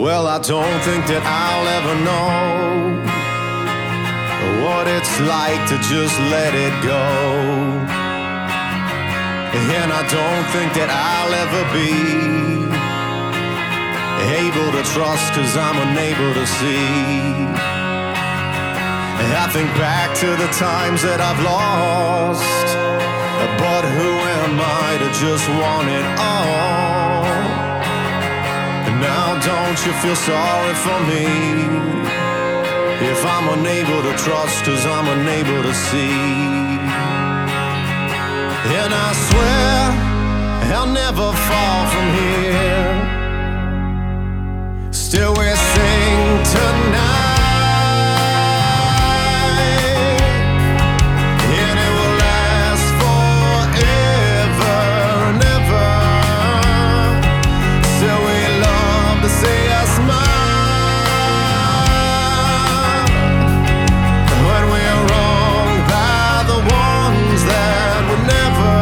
Well, I don't think that I'll ever know what it's like to just let it go. And I don't think that I'll ever be able to trust, 'cause I'm unable to see. I think back to the times that I've lost, but who am I to just want it all? Now don't you feel sorry for me if I'm unable to trust, 'cause I'm unable to see. And I swear I'll never fall from here. Still we sing tonight, and it will last forever and ever. Still we love to see us smile when we are wronged by the ones that would never.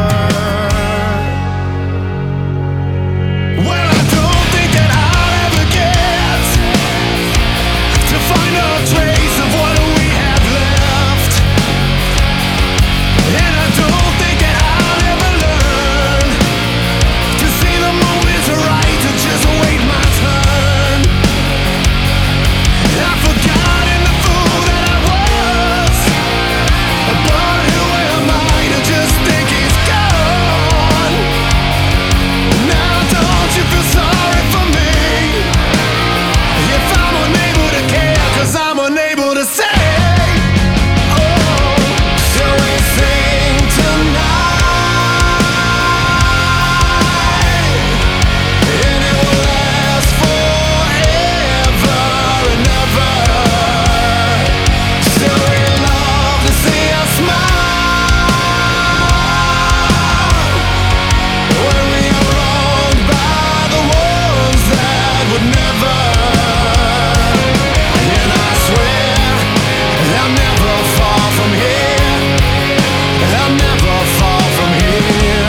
Well, I don't think that I'll ever get to find a trace of what we have left, and I don't think that I'll ever learn to see the moments right, to just wait my turn. I've forgotten the fool that I was, but who am I to just think he's gone? Now don't you feel sorry for me if I'm unable to care, 'cause I'm unable to say. Oh, so we sing tonight, and it will last forever and ever. Still we love to see us smile when we are wronged by the ones that would never. And I swear I'll never fall from here. I'll never fall from here.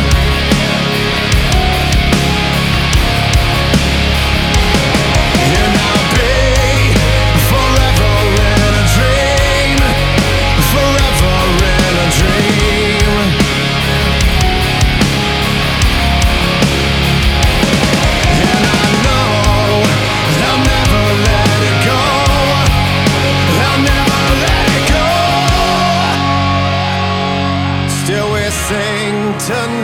And I'll be forever in a dream, forever in a dream. And I know I'll never let it go. I'll never let it go. Still we sing tonight.